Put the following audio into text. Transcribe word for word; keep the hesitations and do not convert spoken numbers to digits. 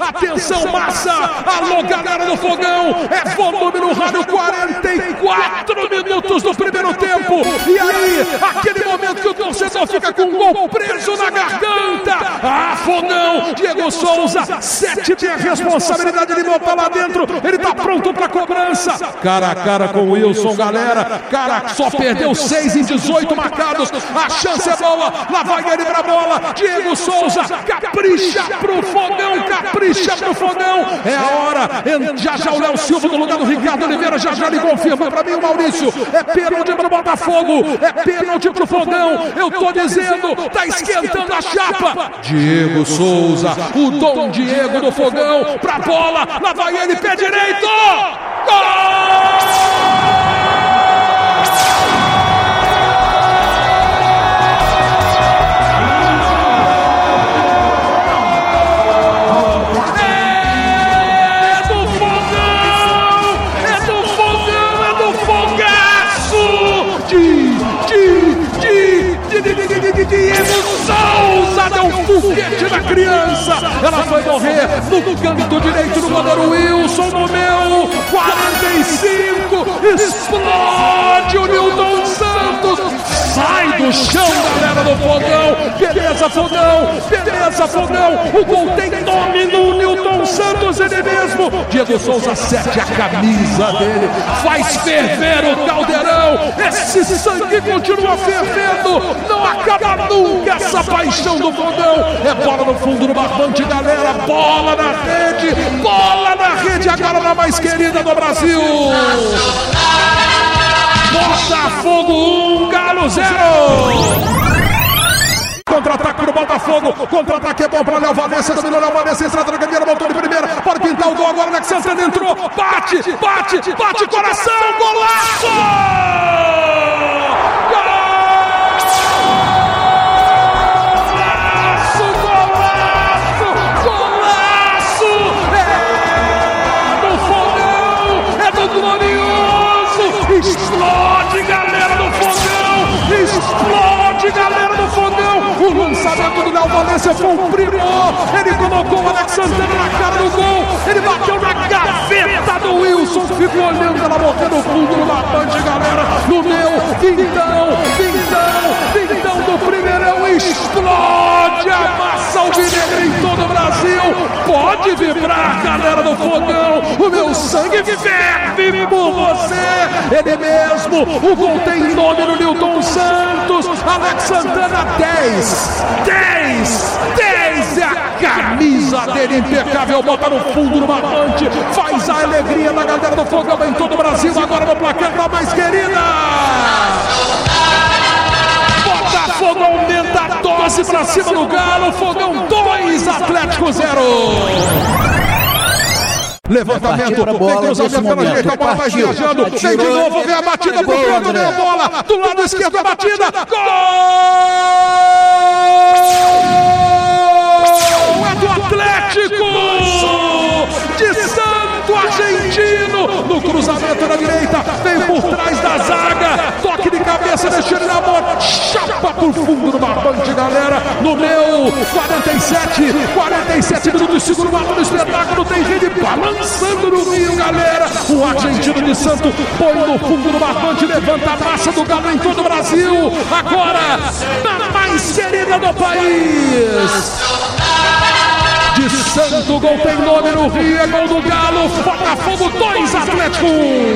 Atenção, massa! Alô, galera do Fogão! É volume no rádio, quarenta e quatro minutos do primeiro tempo. E aí, aquele momento que o torcedor fica com um gol preso na garganta. Ah, Fogão! Diego Souza, sete tem a responsabilidade de botar lá dentro. Ele tá pronto pra cobrança. Cara a cara com o Wilson, galera. Cara, só perdeu seis em dezoito marcados. A chance é boa. Lá vai ele pra bola. Diego Souza, capricha pro Fogão, capricha pro Fogão. É a hora. Já já o Léo Silva no lugar do Ricardo Oliveira. Já já ele confirma pra mim o Maurício. É pênalti pro Botafogo. É pênalti pro Fogão. Eu tô dizendo, tá esquentando a chapa. Diego Souza, o Dom Diego do Fogão. Pra bola. Lá vai ele, pé direito. Gol! Diego Souza deu um foguete na criança. Ela foi morrer no canto direito do goleiro Wilson. No meu quarenta e cinco. Explode o Nilton Santos. Sai do chão, galera do Fogão. Beleza, Fogão. Beleza, Fogão. O gol tem nome no Nilton Santos, ele mesmo. Diego Souza sete a camisa dele. Faz ferver o caldeirão. Esse sangue continua fervendo. Não acaba nunca essa paixão do Fogão. É bola no fundo do barbante, galera. Bola na rede. Bola na rede. Agora na mais querida do Brasil. Botafogo um, Galo zero. Contra-ataque pro Botafogo. Contra-ataque é bom para Léo Valência. Dominou Léo Valência. Entrada na cadeira. Voltou de primeira. Pode pintar o gol agora. Alex Santana entrou. Bate, bate, bate. Coração. Golaço! Explode, galera do Fogão! Explode, galera do Fogão! O lançamento do Léo Valência foi um primor! Ele colocou o Alex Santana na cara do gol! Ele bateu na gaveta do Wilson! Ficou olhando ela morrendo no fundo do barbante, galera! No meu, vintão, vintão, vintão do primeirão! Explode a massa alvinegra em todo o Brasil! Pode vibrar, galera do Fogão! O meu sangue ferve por você! Ele mesmo, o gol tem nome no Nilton Santos. Alex Santana, dez, dez, dez é a camisa dele impecável, bota no fundo do barbante, faz a alegria da galera do Fogão em todo o Brasil, agora no placar da mais querida. Botafogo aumenta a dose pra cima do Galo. Fogão dois, Atlético zero. Levantamento, vem cruzamento pela direita, a bola vai viajando, vem de novo, vem a batida pro canto, vem a bola, do lado esquerdo a batida, gol! É do Atlético! De Santo Argentino, no cruzamento na direita, vem por trás da zaga, toque de cabeça, deixa ele na bola, chapa pro fundo do barbante, galera, no meu quarenta e sete, quarenta e sete minutos, segundo o do espetáculo, tem rede balançando no Rio, galera, o argentino de Santo põe no fundo do barbante, levanta a massa do Galo em todo o Brasil, agora, na mais querida do país. De Santo, gol tem nome no Rio, é gol do Galo, Botafogo dois, Atlético um.